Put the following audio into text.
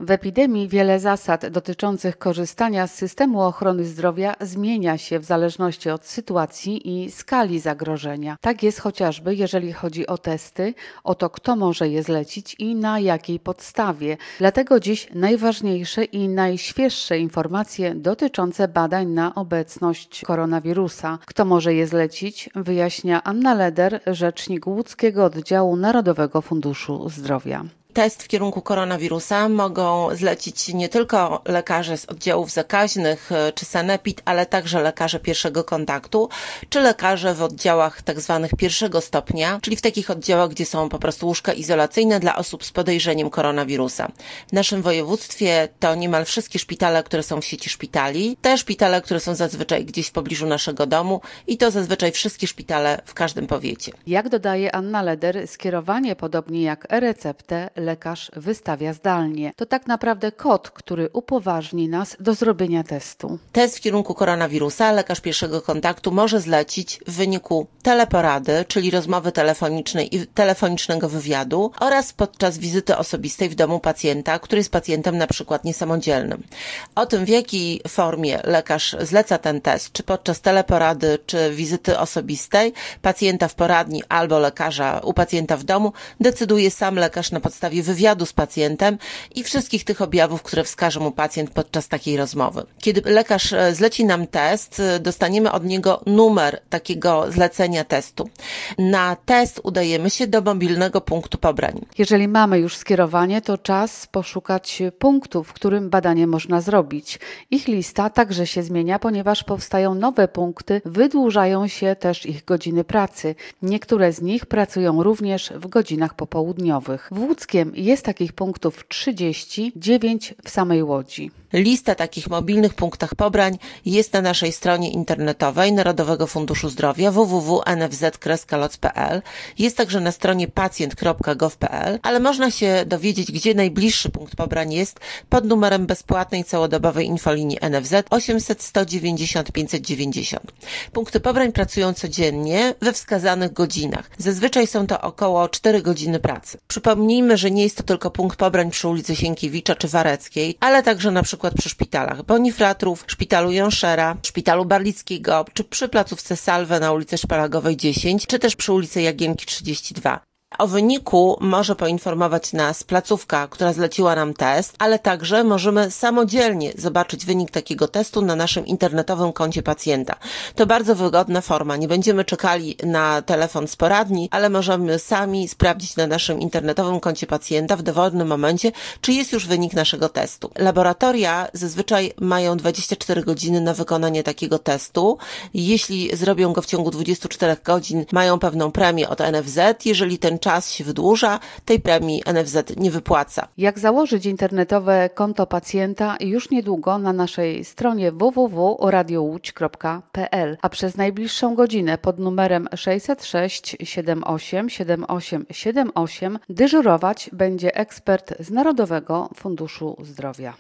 W epidemii wiele zasad dotyczących korzystania z systemu ochrony zdrowia zmienia się w zależności od sytuacji i skali zagrożenia. Tak jest chociażby, jeżeli chodzi o testy, o to, kto może je zlecić i na jakiej podstawie. Dlatego dziś najważniejsze i najświeższe informacje dotyczące badań na obecność koronawirusa. Kto może je zlecić, wyjaśnia Anna Leder, rzecznik łódzkiego oddziału Narodowego Funduszu Zdrowia. Test w kierunku koronawirusa mogą zlecić nie tylko lekarze z oddziałów zakaźnych czy sanepid, ale także lekarze pierwszego kontaktu, czy lekarze w oddziałach tak zwanych pierwszego stopnia, czyli w takich oddziałach, gdzie są po prostu łóżka izolacyjne dla osób z podejrzeniem koronawirusa. W naszym województwie to niemal wszystkie szpitale, które są w sieci szpitali, te szpitale, które są zazwyczaj gdzieś w pobliżu naszego domu i to zazwyczaj wszystkie szpitale w każdym powiecie. Jak dodaje Anna Leder, skierowanie, podobnie jak e-receptę, lekarz wystawia zdalnie. To tak naprawdę kod, który upoważni nas do zrobienia testu. Test w kierunku koronawirusa lekarz pierwszego kontaktu może zlecić w wyniku teleporady, czyli rozmowy telefonicznej i telefonicznego wywiadu oraz podczas wizyty osobistej w domu pacjenta, który jest pacjentem na przykład niesamodzielnym. O tym, w jakiej formie lekarz zleca ten test, czy podczas teleporady, czy wizyty osobistej, pacjenta w poradni albo lekarza u pacjenta w domu, decyduje sam lekarz na podstawie wywiadu z pacjentem i wszystkich tych objawów, które wskaże mu pacjent podczas takiej rozmowy. Kiedy lekarz zleci nam test, dostaniemy od niego numer takiego zlecenia testu. Na test udajemy się do mobilnego punktu pobrań. Jeżeli mamy już skierowanie, to czas poszukać punktu, w którym badanie można zrobić. Ich lista także się zmienia, ponieważ powstają nowe punkty, wydłużają się też ich godziny pracy. Niektóre z nich pracują również w godzinach popołudniowych. W Łódzkiem jest takich punktów 39 w samej Łodzi. Lista takich mobilnych punktach pobrań jest na naszej stronie internetowej Narodowego Funduszu Zdrowia www.nfz.loc.pl. Jest także na stronie pacjent.gov.pl, ale można się dowiedzieć, gdzie najbliższy punkt pobrań jest pod numerem bezpłatnej całodobowej infolinii NFZ 800 190 590. Punkty pobrań pracują codziennie we wskazanych godzinach. Zazwyczaj są to około 4 godziny pracy. Przypomnijmy, że nie jest to tylko punkt pobrań przy ulicy Sienkiewicza czy Wareckiej, ale także na przykład przy szpitalach Bonifratrów, szpitalu Jonszera, szpitalu Barlickiego, czy przy placówce Salwe na ulicy Szparagowej 10, czy też przy ulicy Jagienki 32. O wyniku może poinformować nas placówka, która zleciła nam test, ale także możemy samodzielnie zobaczyć wynik takiego testu na naszym internetowym koncie pacjenta. To bardzo wygodna forma. Nie będziemy czekali na telefon z poradni, ale możemy sami sprawdzić na naszym internetowym koncie pacjenta w dowolnym momencie, czy jest już wynik naszego testu. Laboratoria zazwyczaj mają 24 godziny na wykonanie takiego testu. Jeśli zrobią go w ciągu 24 godzin, mają pewną premię od NFZ. Jeżeli ten czas się wydłuża, tej premii NFZ nie wypłaca. Jak założyć internetowe konto pacjenta już niedługo na naszej stronie www.radiołódź.pl, a przez najbliższą godzinę pod numerem 606 78 78 78 dyżurować będzie ekspert z Narodowego Funduszu Zdrowia.